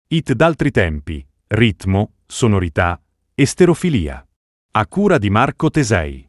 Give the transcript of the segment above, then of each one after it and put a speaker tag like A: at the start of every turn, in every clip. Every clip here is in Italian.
A: Hit d'altri tempi, ritmo, sonorità, esterofilia. A cura di Marco Tesei.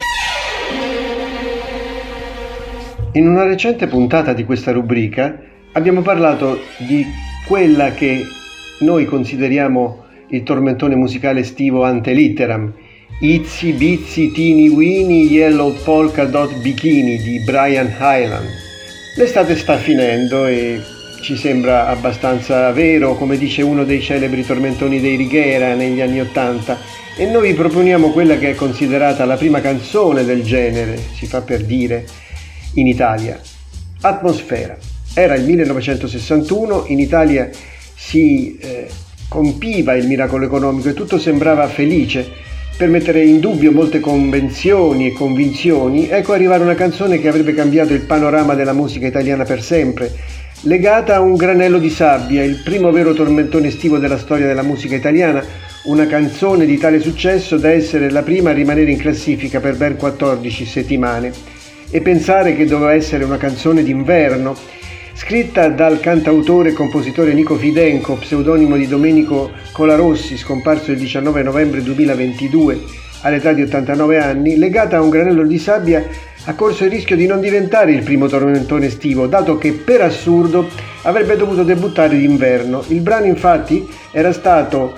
B: In una recente puntata di questa rubrica abbiamo parlato di quella che noi consideriamo il tormentone musicale estivo ante litteram, Itsy Bitsy Teeny Weeny Yellow Polka Dot Bikini di Brian Hyland. L'estate sta finendo e ci sembra abbastanza vero, come dice uno dei celebri tormentoni dei Righiera negli anni '80, e noi proponiamo quella che è considerata la prima canzone del genere, si fa per dire, in Italia. Atmosfera. Era il 1961, in Italia si compiva il miracolo economico e tutto sembrava felice. Per mettere in dubbio molte convenzioni e convinzioni, ecco arrivare una canzone che avrebbe cambiato il panorama della musica italiana per sempre, legata a un granello di sabbia, il primo vero tormentone estivo della storia della musica italiana, una canzone di tale successo da essere la prima a rimanere in classifica per ben 14 settimane. E pensare che doveva essere una canzone d'inverno, scritta dal cantautore e compositore Nico Fidenco, pseudonimo di Domenico Colarossi, scomparso il 19 novembre 2022 all'età di 89 anni, legata a un granello di sabbia, ha corso il rischio di non diventare il primo tormentone estivo, dato che per assurdo avrebbe dovuto debuttare d'inverno. Il brano infatti era stato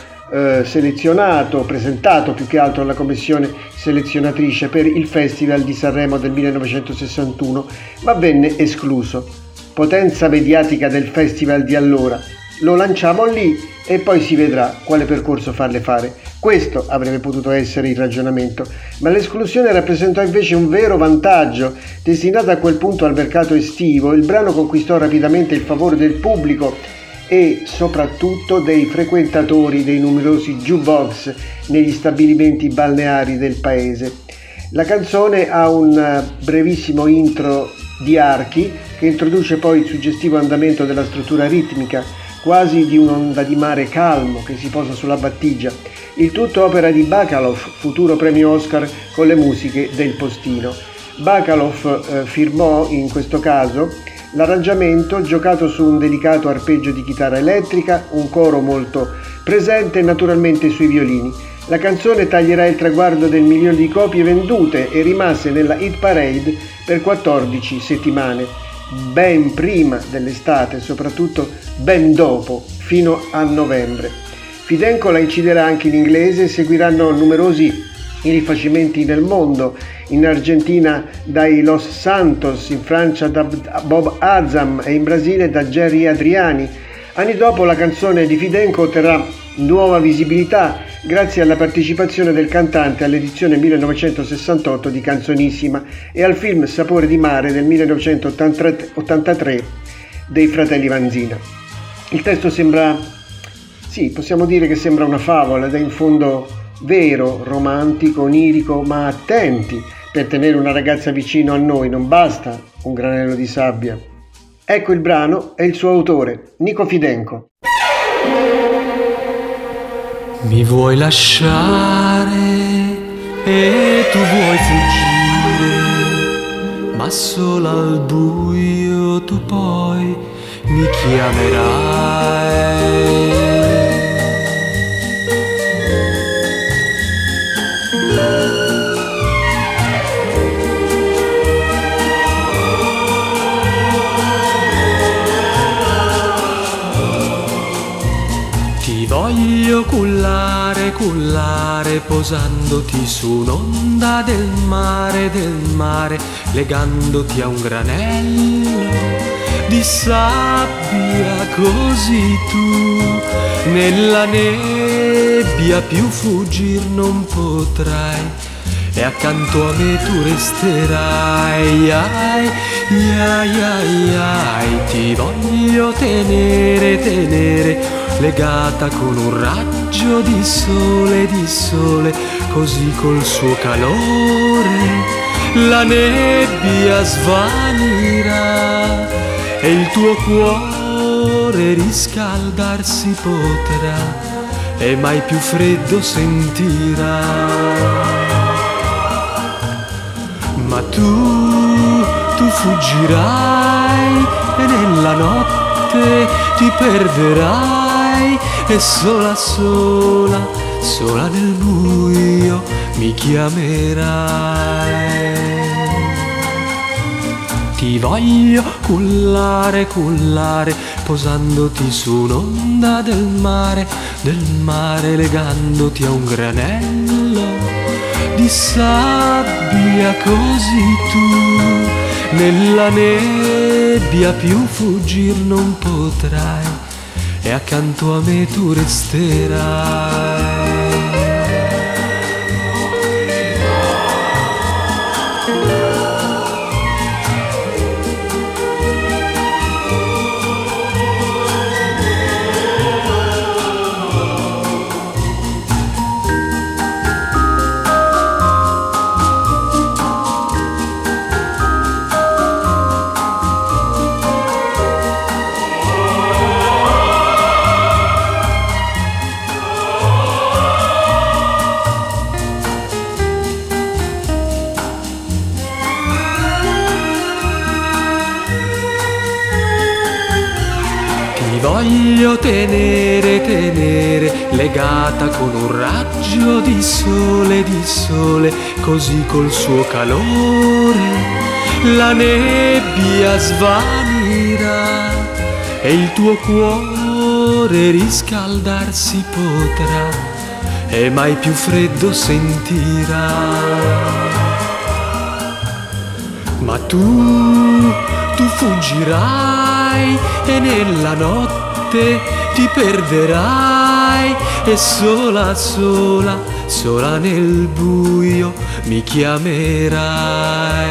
B: presentato più che altro alla commissione selezionatrice per il Festival di Sanremo del 1961, ma venne escluso. Potenza mediatica del festival di allora. Lo lanciamo lì e poi si vedrà quale percorso farle fare. Questo avrebbe potuto essere il ragionamento, ma l'esclusione rappresentò invece un vero vantaggio. Destinato a quel punto al mercato estivo, il brano conquistò rapidamente il favore del pubblico e soprattutto dei frequentatori dei numerosi jukebox negli stabilimenti balneari del paese. La canzone ha un brevissimo intro di archi che introduce poi il suggestivo andamento della struttura ritmica, quasi di un'onda di mare calmo che si posa sulla battigia. Il tutto opera di Bacalov, futuro premio Oscar con le musiche del Postino. Bacalov firmò in questo caso l'arrangiamento giocato su un delicato arpeggio di chitarra elettrica, un coro molto presente e naturalmente sui violini. La canzone taglierà il traguardo del 1 milione di copie vendute e rimase nella hit parade per 14 settimane, ben prima dell'estate e soprattutto ben dopo, fino a novembre. Fidenco la inciderà anche in inglese e seguiranno numerosi i rifacimenti nel mondo, in Argentina dai Los Santos, in Francia da Bob Azam e in Brasile da Jerry Adriani. Anni dopo la canzone di Fidenco otterrà nuova visibilità grazie alla partecipazione del cantante all'edizione 1968 di Canzonissima e al film Sapore di mare del 1983 dei fratelli Vanzina. Il testo possiamo dire che sembra una favola ed è in fondo vero, romantico, onirico, ma attenti, per tenere una ragazza vicino a noi non basta un granello di sabbia. Ecco il brano e il suo autore, Nico Fidenco.
C: Mi vuoi lasciare e tu vuoi fuggire, ma solo al buio tu poi mi chiamerai. Voglio cullare, posandoti su un'onda del mare, legandoti a un granello di sabbia, così tu nella nebbia più fuggir non potrai, e accanto a me tu resterai. Ti voglio tenere legata con un raggio di sole, così col suo calore la nebbia svanirà e il tuo cuore riscaldarsi potrà e mai più freddo sentirà. Ma tu fuggirai e nella notte ti perderai vedrai e sola, sola, sola nel buio mi chiamerai. Ti voglio cullare, cullare, posandoti su un'onda del mare, legandoti a un granello di sabbia, così tu nella nebbia più fuggir non potrai e accanto a me tu resterai. Voglio tenere, tenere, legata con un raggio di sole, così col suo calore la nebbia svanirà e il tuo cuore riscaldarsi potrà e mai più freddo sentirà. Ma tu fuggirai e nella notte ti perderai e sola, sola, sola nel buio mi chiamerai.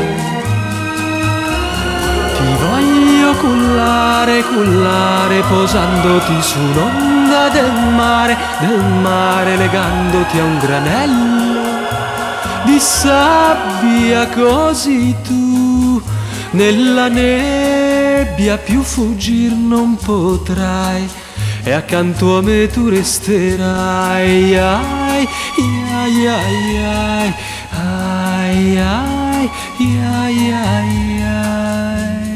C: Ti voglio cullare, cullare, posandoti su un'onda del mare, legandoti a un granello di sabbia, così tu nella nebbia più fuggir non potrai e accanto a me tu resterai. Ai, ai, ai, ai, ai, ai, ai, ai, ai.